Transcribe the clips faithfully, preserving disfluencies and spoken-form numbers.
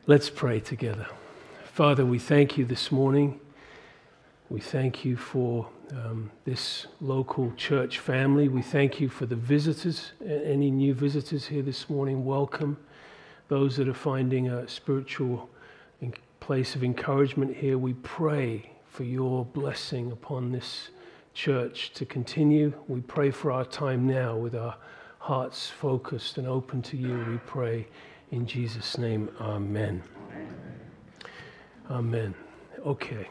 Let's pray together. Father, we thank you this morning. We thank you for um, this local church family. We thank you for the visitors, any new visitors here this morning. Welcome. Those that are finding a spiritual place of encouragement here, we pray for your blessing upon this church to continue. We pray for our time now with our hearts focused and open to you. We pray in Jesus' name, amen. Amen. Okay.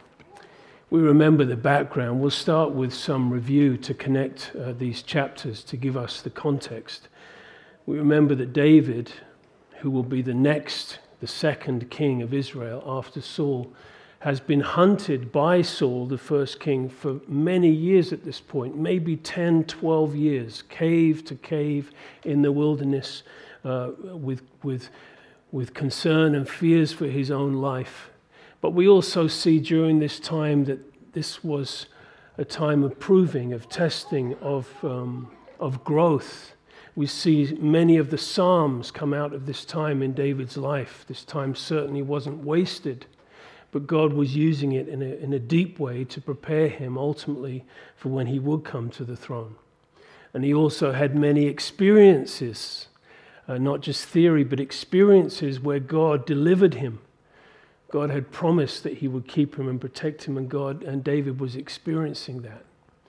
We remember the background. We'll start with some review to connect uh, these chapters to give us the context. We remember that David, who will be the next, the second king of Israel after Saul, has been hunted by Saul, the first king, for many years at this point, maybe ten, twelve years, cave to cave in the wilderness, uh, with, with, with concern and fears for his own life. But we also see during this time that this was a time of proving, of testing, of, um, of growth. We see many of the Psalms come out of this time in David's life. This time certainly wasn't wasted, but God was using it in a, in a deep way to prepare him ultimately for when he would come to the throne. And he also had many experiences, uh, not just theory, but experiences where God delivered him. God had promised that he would keep him and protect him, and God and David was experiencing that.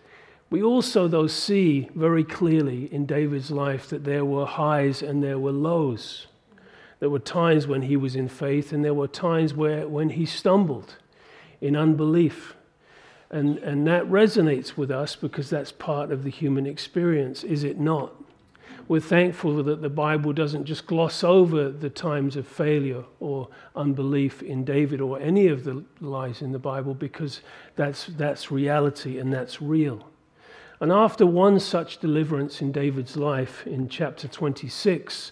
We also, though, see very clearly in David's life that there were highs and there were lows. There were times when he was in faith, and there were times where when he stumbled in unbelief. And, and that resonates with us because that's part of the human experience, is it not? We're thankful that the Bible doesn't just gloss over the times of failure or unbelief in David or any of the lies in the Bible, because that's that's reality and that's real. And after one such deliverance in David's life in chapter twenty-six,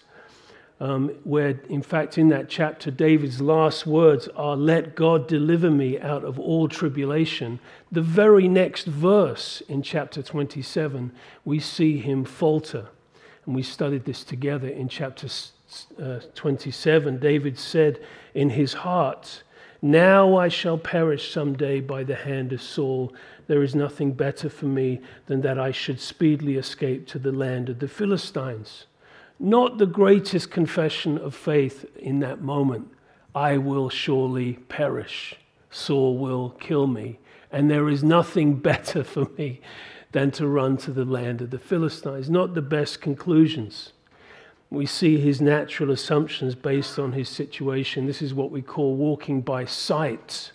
um, where in fact in that chapter David's last words are, "Let God deliver me out of all tribulation," the very next verse in chapter twenty-seven, we see him falter. And we studied this together in chapter uh, twenty-seven. David said in his heart, "Now I shall perish someday by the hand of Saul. There is nothing better for me than that I should speedily escape to the land of the Philistines." Not the greatest confession of faith in that moment. I will surely perish. Saul will kill me. And there is nothing better for me than to run to the land of the Philistines. Not the best conclusions. We see his natural assumptions based on his situation. This is what we call walking by sight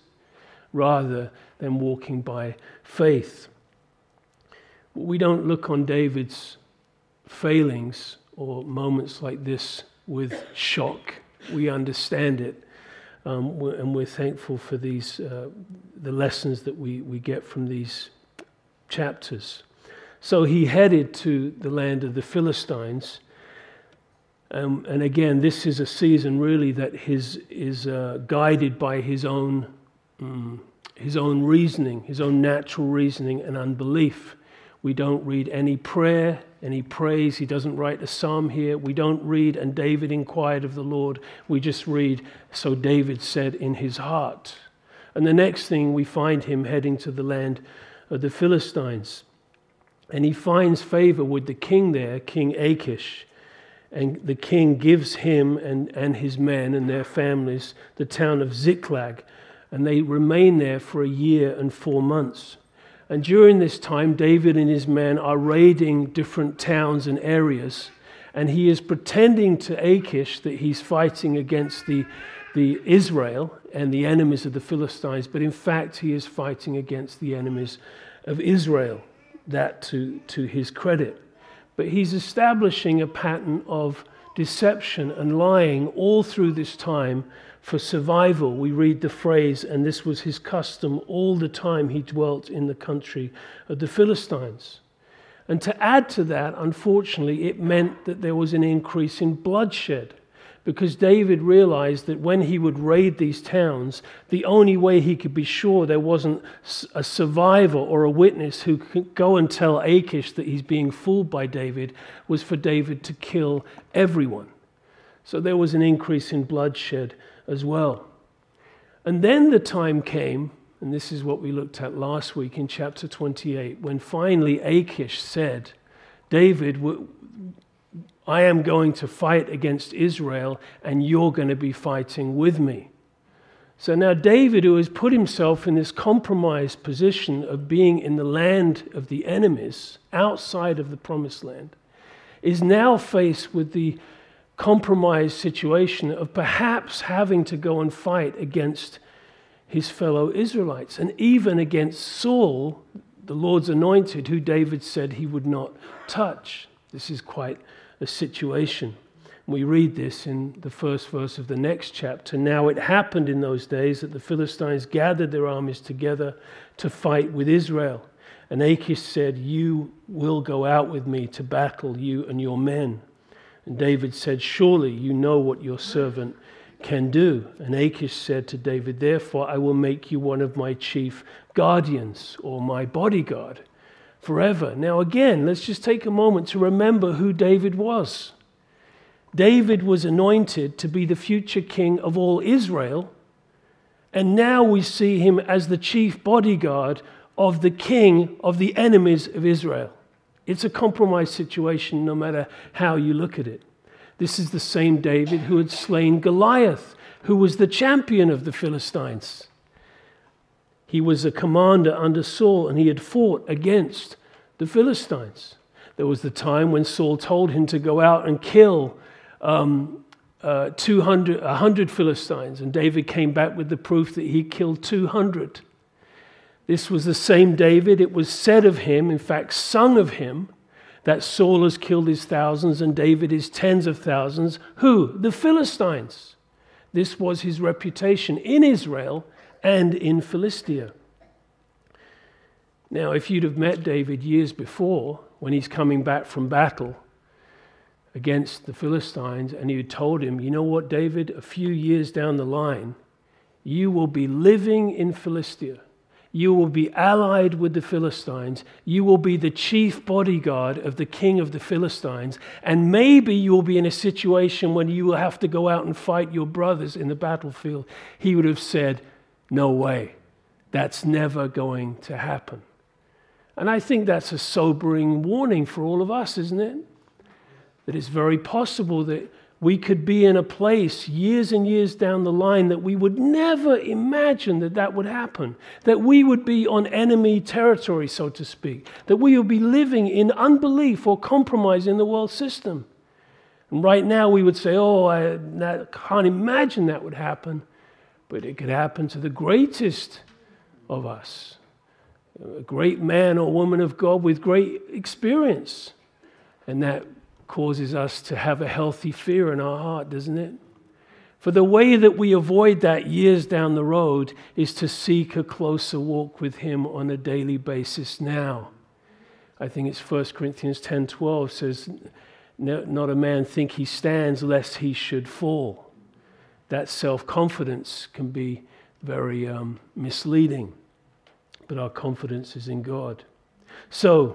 rather than walking by faith. We don't look on David's failings or moments like this with shock. We understand it, um, and we're thankful for these uh, the lessons that we, we get from these chapters. So he headed to the land of the Philistines, um, and again, this is a season really that his is uh, guided by his own um, his own reasoning, his own natural reasoning and unbelief. We don't read any prayer, any praise. He doesn't write a psalm here. We don't read, "And David inquired of the Lord." We just read, "So David said in his heart." And the next thing, we find him heading to the land of the Philistines. And he finds favor with the king there, King Achish. And the king gives him and, and his men and their families the town of Ziklag. And they remain there for a year and four months. And during this time, David and his men are raiding different towns and areas. And he is pretending to Achish that he's fighting against the, the Israel and the enemies of the Philistines. But in fact, he is fighting against the enemies of Israel. That to, to his credit. But he's establishing a pattern of deception and lying all through this time for survival. We read the phrase, "And this was his custom all the time he dwelt in the country of the Philistines." And to add to that, unfortunately, it meant that there was an increase in bloodshed. Because David realized that when he would raid these towns, the only way he could be sure there wasn't a survivor or a witness who could go and tell Achish that he's being fooled by David was for David to kill everyone. So there was an increase in bloodshed as well. And then the time came, and this is what we looked at last week in chapter twenty-eight, when finally Achish said, David, I am going to fight against Israel, and you're going to be fighting with me. So now David, who has put himself in this compromised position of being in the land of the enemies, outside of the promised land, is now faced with the compromised situation of perhaps having to go and fight against his fellow Israelites, and even against Saul, the Lord's anointed, who David said he would not touch. This is quite a situation. We read this in the first verse of the next chapter. Now it happened in those days that the Philistines gathered their armies together to fight with Israel. And Achish said, you will go out with me to battle, you and your men. And David said, surely you know what your servant can do. And Achish said to David, therefore I will make you one of my chief guardians, or my bodyguard, forever. Now again, let's just take a moment to remember who David was. David was anointed to be the future king of all Israel, and now we see him as the chief bodyguard of the king of the enemies of Israel. It's a compromised situation no matter how you look at it. This is the same David who had slain Goliath, who was the champion of the Philistines. He was a commander under Saul, and he had fought against the Philistines. There was the time when Saul told him to go out and kill um, uh, two hundred, one hundred Philistines, and David came back with the proof that he killed two hundred. This was the same David. It was said of him, in fact, sung of him, that Saul has killed his thousands and David his tens of thousands. Who? The Philistines. This was his reputation in Israel and in Philistia. Now, if you'd have met David years before, when he's coming back from battle against the Philistines, and you told him, you know what, David, a few years down the line, you will be living in Philistia. You will be allied with the Philistines. You will be the chief bodyguard of the king of the Philistines. And maybe you will be in a situation when you will have to go out and fight your brothers in the battlefield. He would have said, no way. That's never going to happen. And I think that's a sobering warning for all of us, isn't it? That it's very possible that we could be in a place years and years down the line that we would never imagine that that would happen, that we would be on enemy territory, so to speak, that we would be living in unbelief or compromise in the world system. And right now we would say, oh, I can't imagine that would happen, but it could happen to the greatest of us, a great man or woman of God with great experience, and that causes us to have a healthy fear in our heart, doesn't it? For the way that we avoid that years down the road is to seek a closer walk with him on a daily basis now. I think it's First Corinthians ten twelve says, not a man think he stands lest he should fall. That self-confidence can be very um, misleading, but our confidence is in God. So,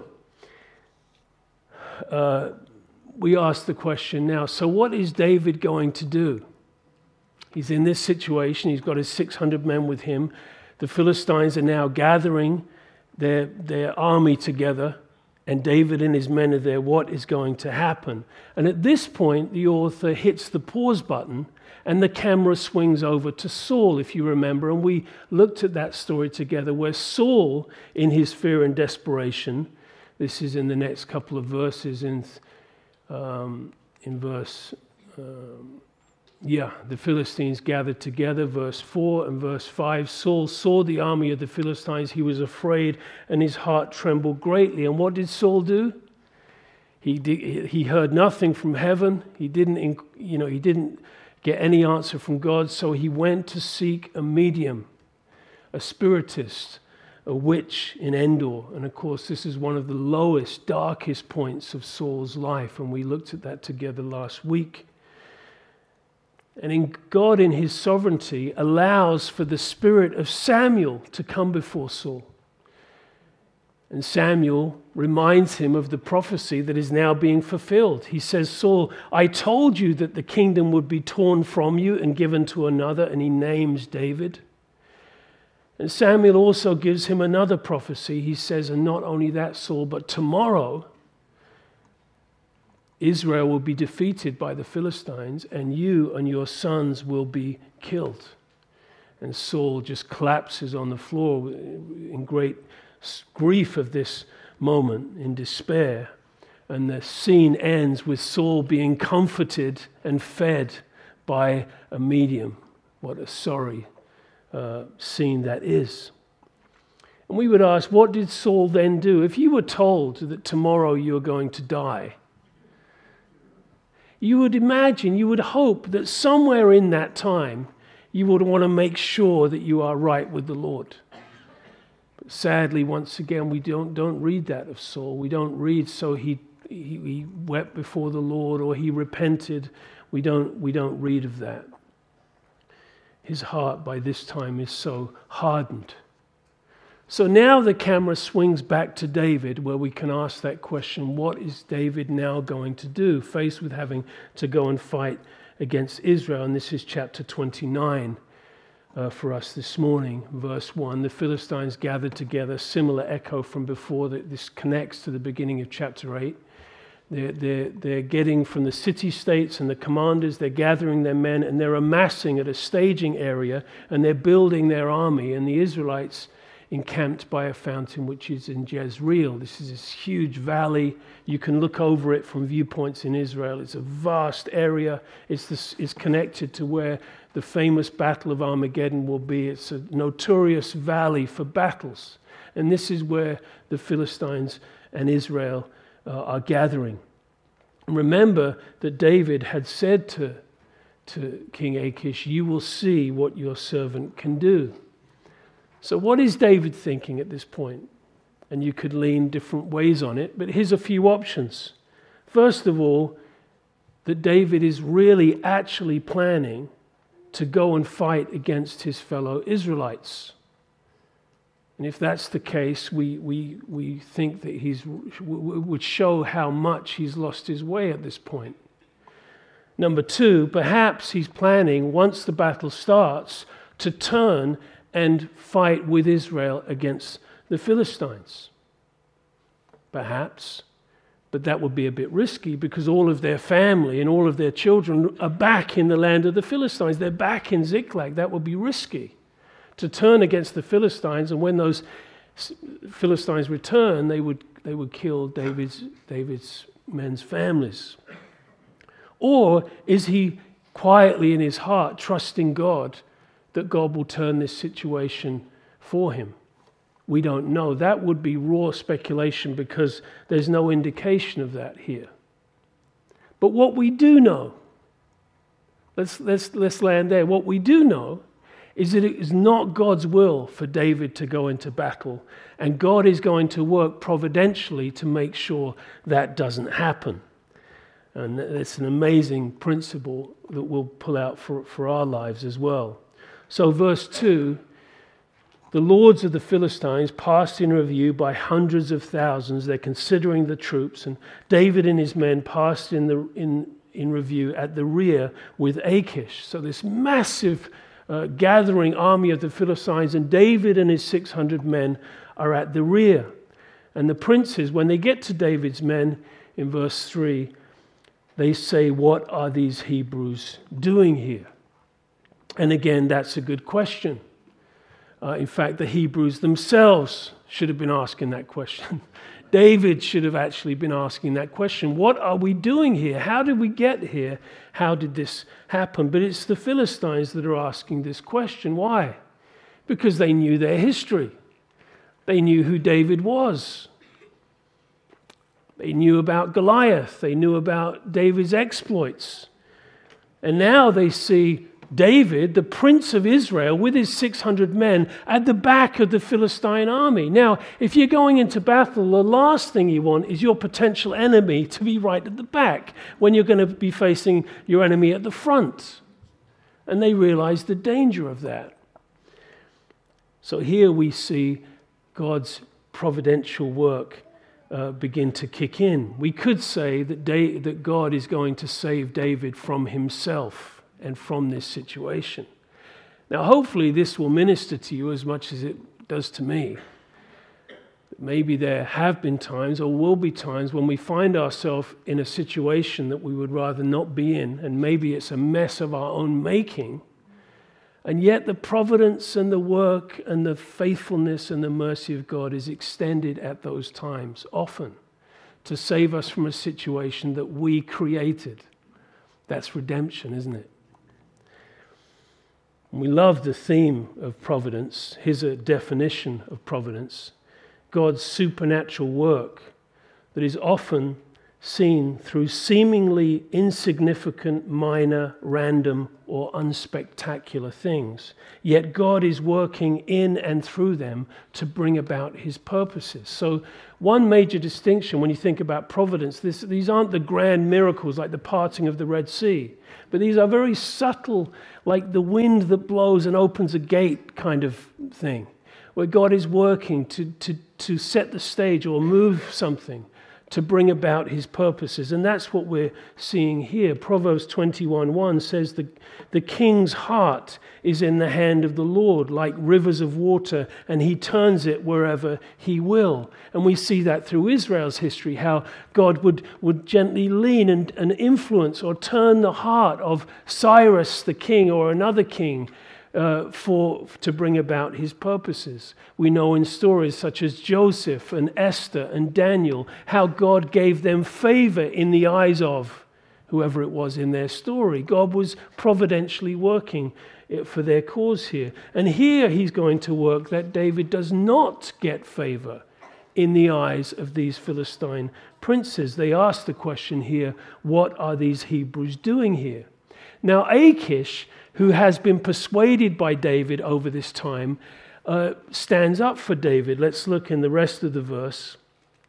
uh, we ask the question now, so what is David going to do? He's in this situation. He's got his six hundred men with him. The Philistines are now gathering their, their army together, and David and his men are there. What is going to happen? And at this point, the author hits the pause button, and the camera swings over to Saul, if you remember. And we looked at that story together, where Saul, in his fear and desperation, this is in the next couple of verses in Um, in verse, um, yeah, the Philistines gathered together, verse four and verse five. Saul saw the army of the Philistines. He was afraid, and his heart trembled greatly. And what did Saul do? He did, he heard nothing from heaven. He didn't, you know, he didn't get any answer from God. So he went to seek a medium, a spiritist, a witch in Endor. And of course, this is one of the lowest, darkest points of Saul's life, and we looked at that together last week. And in God, in his sovereignty, allows for the spirit of Samuel to come before Saul. And Samuel reminds him of the prophecy that is now being fulfilled. He says, Saul, I told you that the kingdom would be torn from you and given to another, and he names David. And Samuel also gives him another prophecy. He says, and not only that, Saul, but tomorrow Israel will be defeated by the Philistines, and you and your sons will be killed. And Saul just collapses on the floor in great grief of this moment, in despair. And the scene ends with Saul being comforted and fed by a medium. What a sorry uh, scene that is. And we would ask, what did Saul then do? If you were told that tomorrow you are going to die, you would imagine, you would hope that somewhere in that time you would want to make sure that you are right with the Lord. But sadly, once again, we don't, don't read that of Saul. We don't read, so he, he, he wept before the Lord or he repented. We don't, we don't read of that. His heart by this time is so hardened. So now the camera swings back to David, where we can ask that question, what is David now going to do, faced with having to go and fight against Israel? And this is chapter twenty-nine uh, for us this morning, verse one. The Philistines gathered together, similar echo from before. That this connects to the beginning of chapter eight. They're, they're, they're getting from the city-states and the commanders, they're gathering their men, and they're amassing at a staging area, and they're building their army, and the Israelites encamped by a fountain which is in Jezreel. This is this huge valley. You can look over it from viewpoints in Israel. It's a vast area. It's, this, it's connected to where the famous Battle of Armageddon will be. It's a notorious valley for battles. And this is where the Philistines and Israel uh, are gathering. Remember that David had said to, to King Achish, you will see what your servant can do. So what is David thinking at this point? And you could lean different ways on it, but here's a few options. First of all, that David is really actually planning to go and fight against his fellow Israelites. And if that's the case, we we we think that he's would show how much he's lost his way at this point. Number two, perhaps he's planning, once the battle starts, to turn and fight with Israel against the Philistines. Perhaps, but that would be a bit risky because all of their family and all of their children are back in the land of the Philistines. They're back in Ziklag. That would be risky to turn against the Philistines, and when those Philistines return, they would they would kill David's David's men's families. Or is he quietly in his heart trusting God that God will turn this situation for him? We don't know. That would be raw speculation because there's no indication of that here. But what we do know, let's, let's, let's land there. What we do know is that it is not God's will for David to go into battle, and God is going to work providentially to make sure that doesn't happen. And it's an amazing principle that we'll pull out for, for our lives as well. So verse two, the lords of the Philistines passed in review by hundreds of thousands. They're considering the troops, and David and his men passed in the in, in review at the rear with Achish. So this massive uh, gathering army of the Philistines, and David and his six hundred men are at the rear. And the princes, when they get to David's men, in verse three, they say, what are these Hebrews doing here? And again, that's a good question. Uh, in fact, the Hebrews themselves should have been asking that question. David should have actually been asking that question. What are we doing here? How did we get here? How did this happen? But it's the Philistines that are asking this question. Why? Because they knew their history. They knew who David was. They knew about Goliath. They knew about David's exploits. And now they see David, the prince of Israel, with his six hundred men at the back of the Philistine army. Now, if you're going into battle, the last thing you want is your potential enemy to be right at the back when you're going to be facing your enemy at the front. And they realize the danger of that. So here we see God's providential work uh, begin to kick in. We could say that, da- that God is going to save David from himself and from this situation. Now, hopefully this will minister to you as much as it does to me. Maybe there have been times or will be times when we find ourselves in a situation that we would rather not be in, and maybe it's a mess of our own making, and yet the providence and the work and the faithfulness and the mercy of God is extended at those times, often, to save us from a situation that we created. That's redemption, isn't it? We love the theme of providence. Here's a definition of providence: God's supernatural work that is often seen through seemingly insignificant, minor, random, or unspectacular things. Yet God is working in and through them to bring about his purposes. So one major distinction when you think about providence, this, these aren't the grand miracles like the parting of the Red Sea, but these are very subtle, like the wind that blows and opens a gate kind of thing, where God is working to, to, to set the stage or move something to bring about his purposes. And that's what we're seeing here. Proverbs twenty-one one says, the, the king's heart is in the hand of the Lord, like rivers of water, and he turns it wherever he will. And we see that through Israel's history, how God would, would gently lean and, and influence or turn the heart of Cyrus the king or another king Uh, for to bring about his purposes. We know in stories such as Joseph and Esther and Daniel how God gave them favor in the eyes of whoever it was in their story. God was providentially working for their cause here. And here he's going to work that David does not get favor in the eyes of these Philistine princes. They ask the question here, what are these Hebrews doing here? Now Achish, who has been persuaded by David over this time, uh, stands up for David. Let's look in the rest of the verse.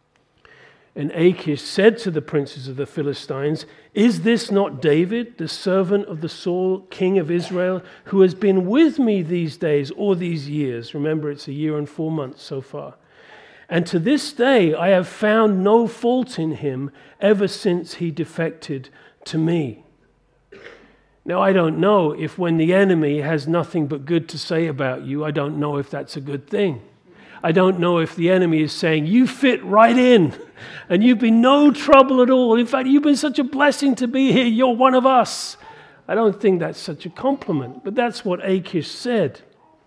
And Achish said to the princes of the Philistines, "Is this not David, the servant of the Saul, king of Israel, who has been with me these days or these years?" Remember, it's a year and four months so far. "And to this day I have found no fault in him ever since he defected to me." Now, I don't know if when the enemy has nothing but good to say about you, I don't know if that's a good thing. I don't know if the enemy is saying, you fit right in, and you've been no trouble at all. In fact, you've been such a blessing to be here. You're one of us. I don't think that's such a compliment, but that's what Achish said.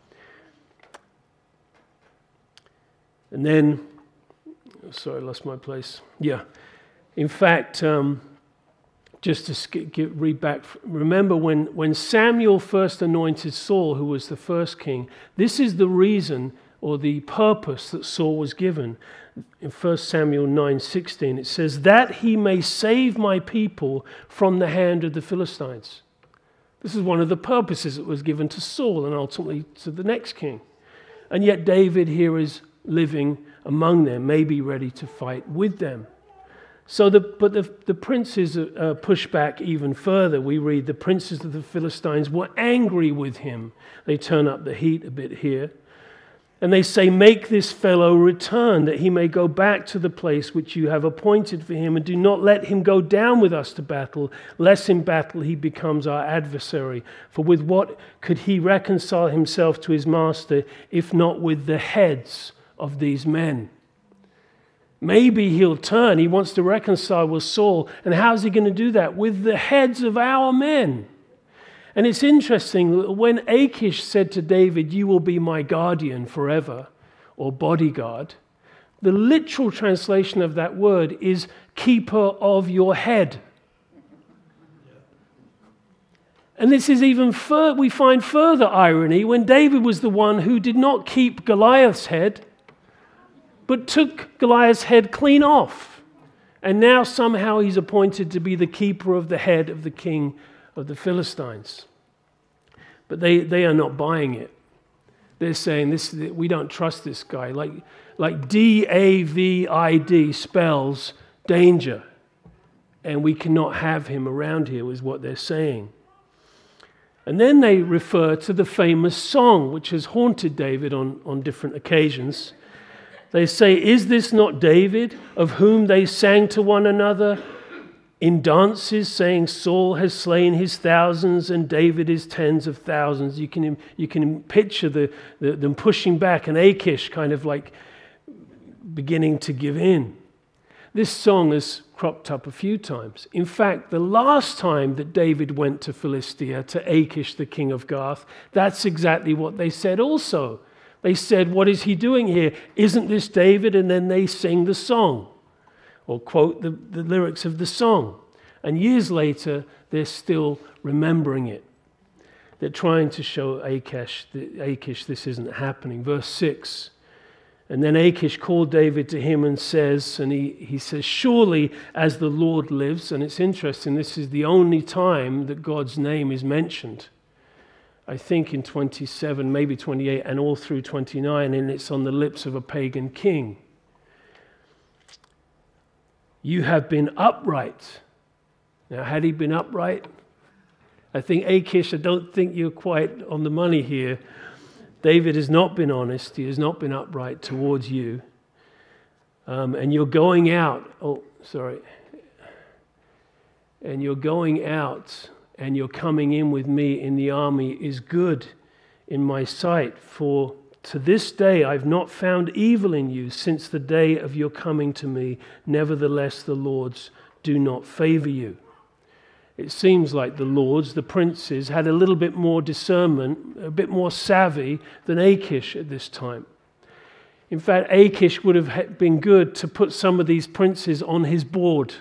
And then, sorry, I lost my place. Yeah. In fact, um, Just to skip, get, read back, remember when, when Samuel first anointed Saul, who was the first king, this is the reason or the purpose that Saul was given. In First Samuel nine sixteen, it says, "That he may save my people from the hand of the Philistines." This is one of the purposes that was given to Saul and ultimately to the next king. And yet David here is living among them, maybe ready to fight with them. So, the, but the, the princes uh, push back even further. We read the princes of the Philistines were angry with him. They turn up the heat a bit here. And they say, "Make this fellow return, that he may go back to the place which you have appointed for him, and do not let him go down with us to battle, lest in battle he becomes our adversary. For with what could he reconcile himself to his master, if not with the heads of these men?" Maybe he'll turn. He wants to reconcile with Saul. And how's he going to do that? With the heads of our men. And it's interesting, when Achish said to David, "You will be my guardian forever," or bodyguard, the literal translation of that word is keeper of your head. And this is even further, we find further irony when David was the one who did not keep Goliath's head, but took Goliath's head clean off. And now somehow he's appointed to be the keeper of the head of the king of the Philistines. But they, they are not buying it. They're saying, this, we don't trust this guy. Like, like D A V I D spells danger. And we cannot have him around here, is what they're saying. And then they refer to the famous song, which has haunted David on, on different occasions. They say, "Is this not David, of whom they sang to one another in dances, saying, Saul has slain his thousands and David his tens of thousands?" You can, you can picture the, the, them pushing back, and Achish kind of like beginning to give in. This song has cropped up a few times. In fact, the last time that David went to Philistia, to Achish, the king of Gath, that's exactly what they said also. They said, "What is he doing here? Isn't this David?" And then they sing the song, or quote the, the lyrics of the song. And years later, they're still remembering it. They're trying to show Achish, Achish this isn't happening. Verse six. "And then Achish called David to him and says," and he, he says, "Surely as the Lord lives," and it's interesting, this is the only time that God's name is mentioned. I think in twenty-seven, maybe twenty-eight, and all through twenty-nine, and it's on the lips of a pagan king. "You have been upright." Now, had he been upright? I think Achish, I don't think you're quite on the money here. David has not been honest. He has not been upright towards you. Um, and you're going out. Oh, sorry. And you're going out and you're coming in with me in the army is good in my sight. For to this day I've not found evil in you since the day of your coming to me. Nevertheless, the lords do not favor you. It seems like the lords, the princes, had a little bit more discernment, a bit more savvy than Achish at this time. In fact, Achish would have been good to put some of these princes on his board.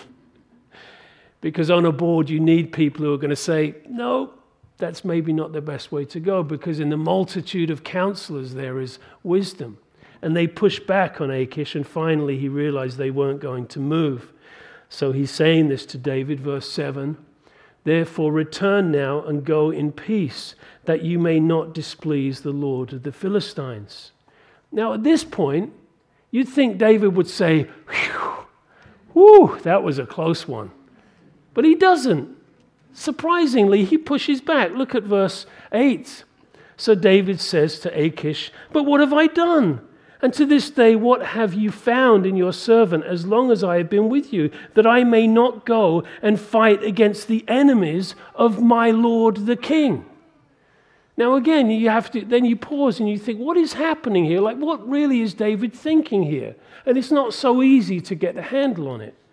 Because on a board you need people who are going to say, no, that's maybe not the best way to go, because in the multitude of counselors there is wisdom. And they pushed back on Achish, and finally he realized they weren't going to move. So he's saying this to David, verse seven, "Therefore return now and go in peace, that you may not displease the Lord of the Philistines." Now at this point, you'd think David would say, "Whew, whew, that was a close one." But he doesn't. Surprisingly, he pushes back. Look at verse eight. "So David says to Achish, 'But what have I done? And to this day, what have you found in your servant as long as I have been with you, that I may not go and fight against the enemies of my lord the king?'" Now again, you have to, then you pause and you think, what is happening here? Like, what really is David thinking here? And it's not so easy to get a handle on it.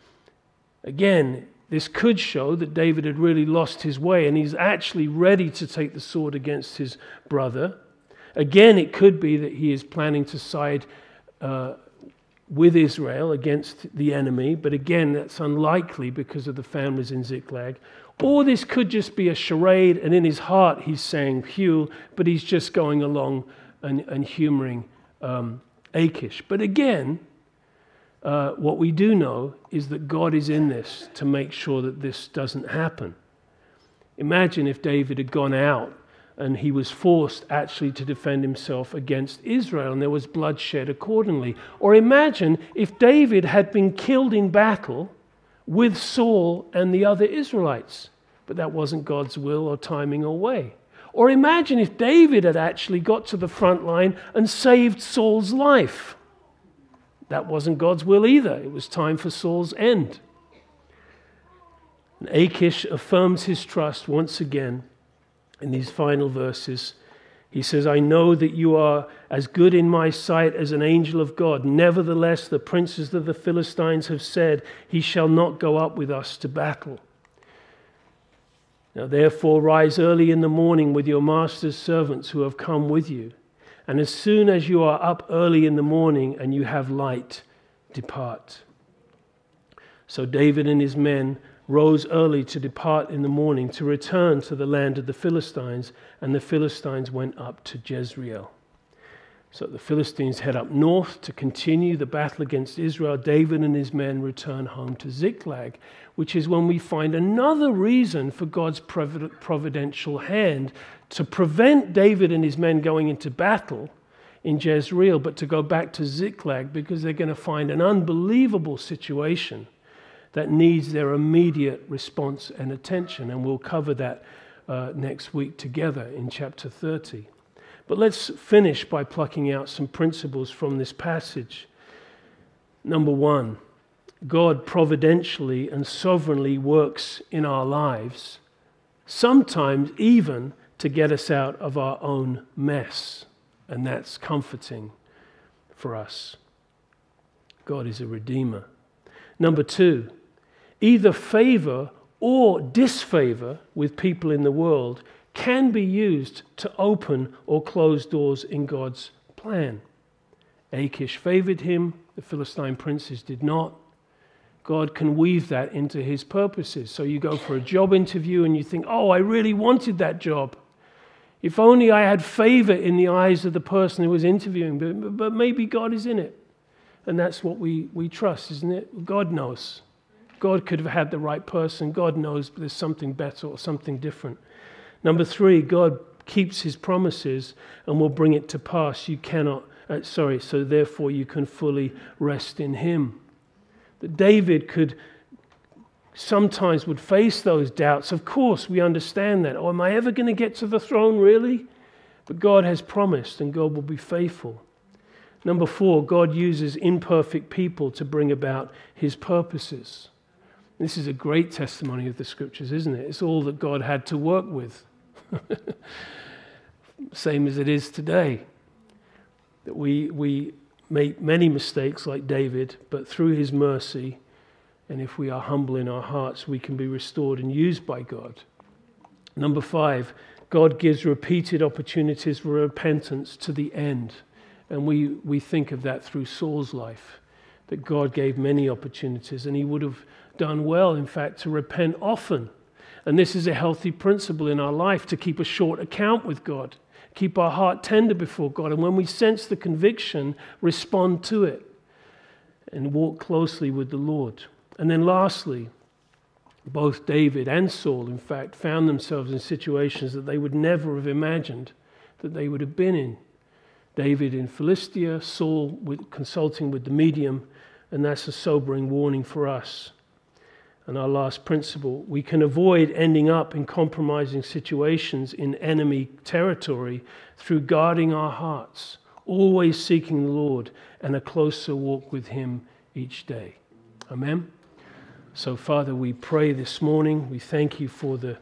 Again, this could show that David had really lost his way and he's actually ready to take the sword against his brother. Again, it could be that he is planning to side uh, with Israel against the enemy, but again, that's unlikely because of the families in Ziklag. Or this could just be a charade, and in his heart he's saying "Phew," but he's just going along and, and humoring um, Achish. But again, uh, what we do know is that God is in this to make sure that this doesn't happen. Imagine if David had gone out and he was forced actually to defend himself against Israel, and there was bloodshed accordingly. Or imagine if David had been killed in battle with Saul and the other Israelites, but that wasn't God's will or timing or way. Or imagine if David had actually got to the front line and saved Saul's life. That wasn't God's will either. It was time for Saul's end. And Achish affirms his trust once again in these final verses. He says, "I know that you are as good in my sight as an angel of God. Nevertheless, the princes of the Philistines have said, he shall not go up with us to battle. Now therefore rise early in the morning with your master's servants who have come with you. And as soon as you are up early in the morning and you have light, depart." So David and his men rose early to depart in the morning to return to the land of the Philistines, and the Philistines went up to Jezreel. So the Philistines head up north to continue the battle against Israel. David and his men return home to Ziklag, which is when we find another reason for God's providential hand to prevent David and his men going into battle in Jezreel, but to go back to Ziklag, because they're going to find an unbelievable situation that needs their immediate response and attention. And we'll cover that uh, next week together in chapter thirty. But let's finish by plucking out some principles from this passage. Number one, God providentially and sovereignly works in our lives, sometimes even to get us out of our own mess. And that's comforting for us. God is a redeemer. Number two, either favor or disfavor with people in the world can be used to open or close doors in God's plan. Achish favored him, the Philistine princes did not. God can weave that into his purposes. So you go for a job interview and you think, oh, I really wanted that job. If only I had favor in the eyes of the person who was interviewing, but, but maybe God is in it. And that's what we, we trust, isn't it? God knows. God could have had the right person. God knows, but there's something better or something different. Number three, God keeps his promises and will bring it to pass. You cannot, uh, sorry, so therefore you can fully rest in him. That David could sometimes would face those doubts. Of course, we understand that. Oh, am I ever going to get to the throne, really? But God has promised and God will be faithful. Number four, God uses imperfect people to bring about his purposes. This is a great testimony of the scriptures, isn't it? It's all that God had to work with. Same as it is today. That we we make many mistakes like David, but through his mercy, and if we are humble in our hearts, we can be restored and used by God. Number five, God gives repeated opportunities for repentance to the end. And we, we think of that through Saul's life, that God gave many opportunities, and he would have done well, in fact, to repent often. And this is a healthy principle in our life, to keep a short account with God. Keep our heart tender before God. And when we sense the conviction, respond to it and walk closely with the Lord. And then lastly, both David and Saul, in fact, found themselves in situations that they would never have imagined that they would have been in. David in Philistia, Saul with, consulting with the medium, and that's a sobering warning for us. And our last principle, we can avoid ending up in compromising situations in enemy territory through guarding our hearts, always seeking the Lord and a closer walk with him each day. Amen? So, Father, we pray this morning. We thank you for the,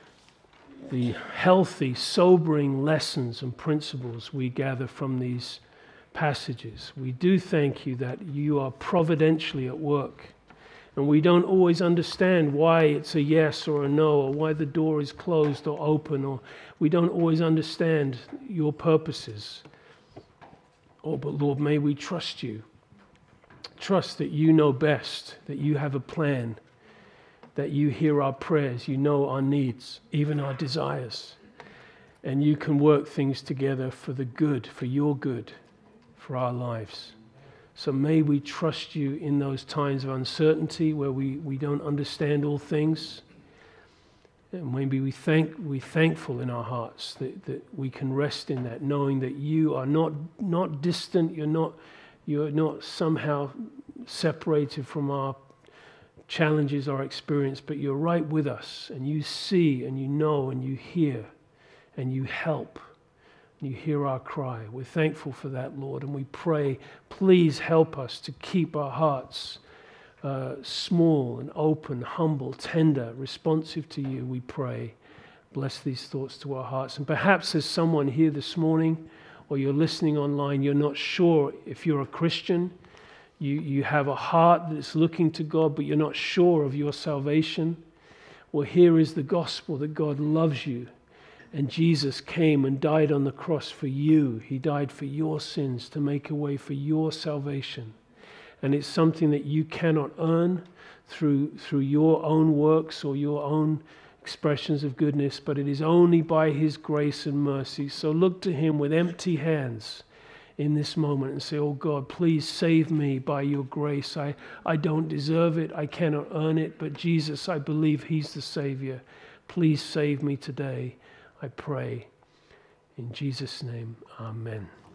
the healthy, sobering lessons and principles we gather from these passages. We do thank you that you are providentially at work. And we don't always understand why it's a yes or a no, or why the door is closed or open, or we don't always understand your purposes. Oh, but Lord, may we trust you. Trust that you know best, that you have a plan, that you hear our prayers, you know our needs, even our desires. And you can work things together for the good, for your good, for our lives. So may we trust you in those times of uncertainty where we, we don't understand all things. And maybe we thank we thankful in our hearts that, that we can rest in that, knowing that you are not not distant, you're not you're not somehow separated from our challenges, our experience, but you're right with us, and you see and you know and you hear and you help. You hear our cry. We're thankful for that, Lord, and we pray, please help us to keep our hearts uh, small and open, humble, tender, responsive to you, we pray. Bless these thoughts to our hearts. And perhaps there's someone here this morning, or you're listening online, you're not sure if you're a Christian. You, you have a heart that's looking to God, but you're not sure of your salvation. Well, here is the gospel that God loves you. And Jesus came and died on the cross for you. He died for your sins to make a way for your salvation. And it's something that you cannot earn through, through your own works or your own expressions of goodness, but it is only by his grace and mercy. So look to him with empty hands in this moment and say, oh God, please save me by your grace. I, I don't deserve it. I cannot earn it. But Jesus, I believe he's the Savior. Please save me today. I pray in Jesus' name, amen.